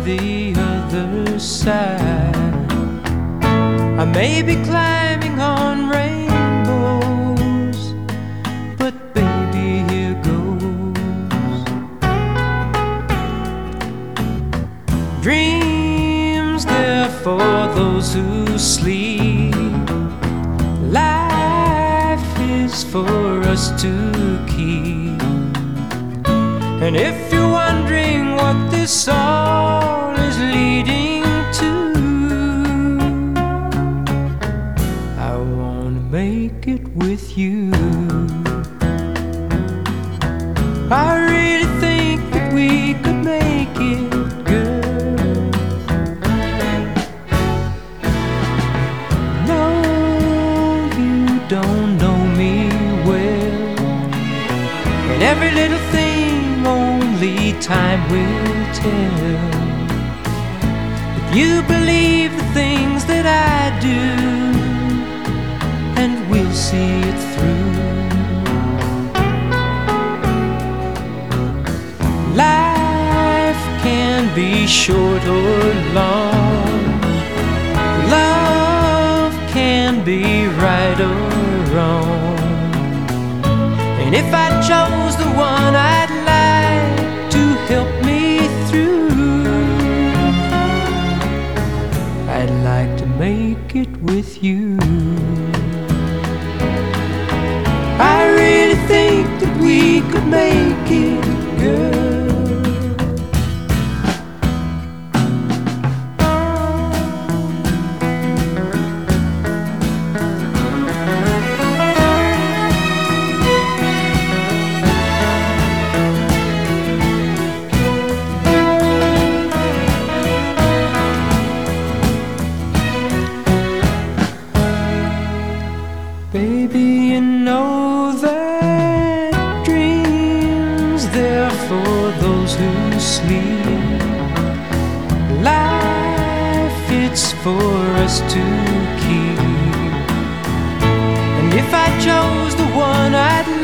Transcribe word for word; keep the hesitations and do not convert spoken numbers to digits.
the other side. I may be climbing on rainbows, but baby, here goes. Dreams, they're for those who sleep. Life is for us to keep. And if you're wondering what this all is leading to, I wanna make it with you. I really think that we could make it, girl. No, you don't know me well, and every little thing only time will tell. If you believe the things that I do, and we'll see it through. Life can be short or long. Love can be right or wrong. And if I chose the one I'd like to help me through, I'd like to make it with you. I really think that we could make it, girl. Baby, you know that dreams, they're for those who sleep. Life, it's for us to keep. And if I chose the one I'd